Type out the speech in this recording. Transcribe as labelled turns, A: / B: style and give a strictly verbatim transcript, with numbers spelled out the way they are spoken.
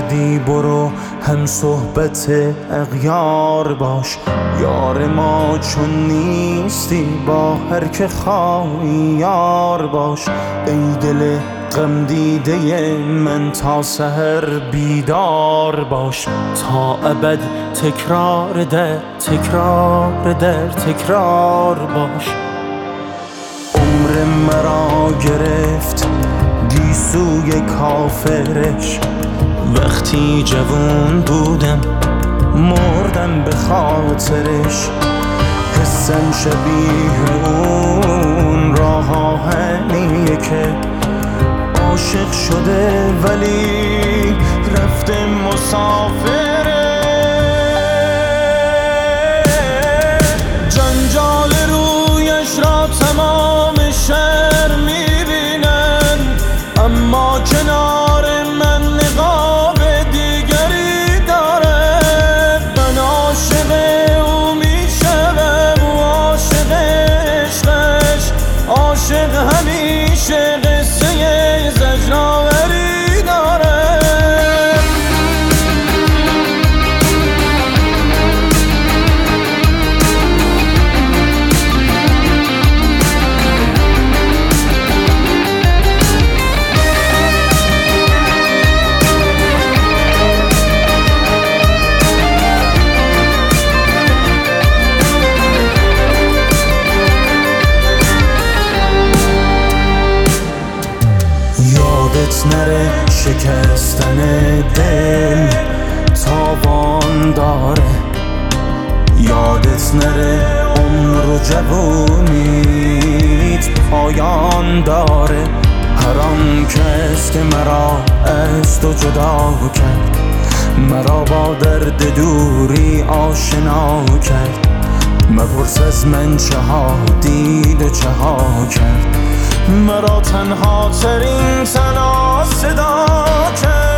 A: کردی برو هم صحبت اغیار باش. یار ما چون نیستی با هر که خواهی یار باش. ای دل غم دیده من تا سحر بیدار باش. تا ابد تکرار در تکرار در تکرار باش. عمر مرا گرفت گیسوی کافرش، وقتی جوان بودم مردم به خاطرش. حسم شبیه اون راه آهنیه که عاشق شده ولی رفته مسافره. جنجال رویش را تمام شهر میبینن، اما کنار من نقاب دیگری داره. من عاشق او میشم و عاشق عشقش، عاشق همیشه قصه زجرآوری داره. یادت نره شکستن دل تاوان داره. یادت نره عمر و جوونیت پایان داره. هر آن کس که مرا از تو جدا کرد، مرا با درد دوری آشنا کرد. مپرس از من چه ها دید و چه ها کرد، مرا تنها ترین تنها صدا کرد.